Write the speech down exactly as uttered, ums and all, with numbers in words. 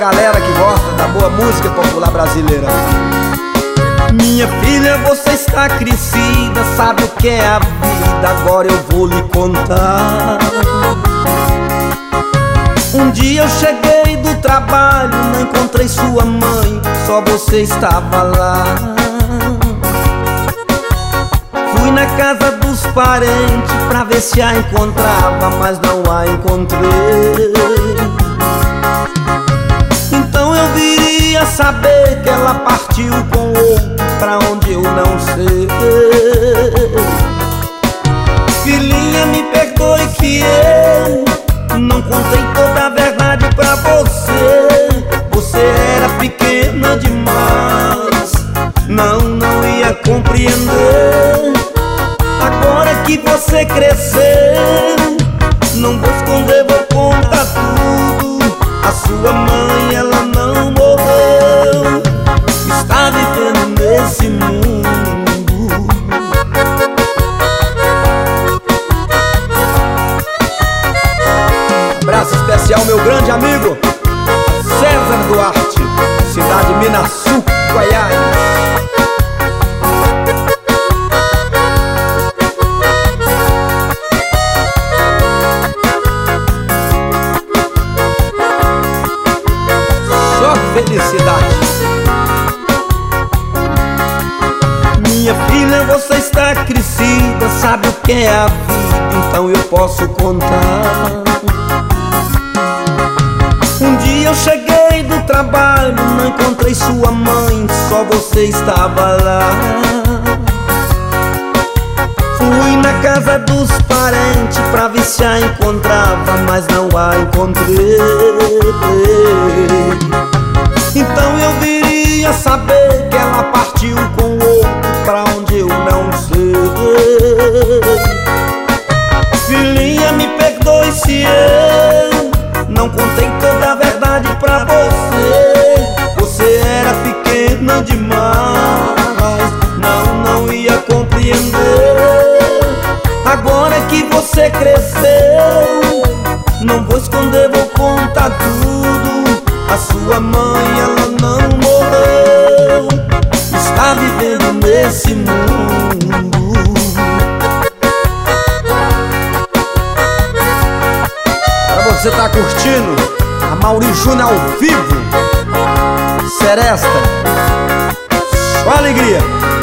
galera que gosta da boa música popular brasileira. Minha filha, você está crescida, sabe o que é a vida, agora eu vou lhe contar. Um dia eu cheguei do trabalho, não encontrei sua mãe, só você estava lá. Fui na casa dos parentes pra ver se a encontrava, mas não a encontrei. Então eu viria saber que ela partiu com outro pra onde eu não sei. Filhinha, me perdoe que eu não contei toda a verdade pra você. Você era pequena demais, não, não ia compreender. Agora que você cresceu, não vou esconder, vou contar tudo. A sua mãe, ela não morreu, está vivendo nesse mundo. Abraço especial, meu grande amigo César Duarte, cidade de Minaçu, Goiás. Só felicidade. Minha filha, você está crescida, sabe o que é a vida, então eu posso contar. Um dia eu cheguei do trabalho, não encontrei sua mãe, só você estava lá. Fui na casa dos parentes pra ver se a encontrava, mas não a encontrei. Então eu viria saber que ela partiu com outro pra onde eu não sei. Filhinha, me perdoe se eu não contei toda a verdade pra você. Você era pequena demais, não, não ia compreender. Agora que você cresceu, não vou esconder, vou contar tudo. A sua mãe, ela não morreu, está vivendo nesse mundo. Você tá curtindo a Mauri Júnior ao vivo, Seresta, só alegria.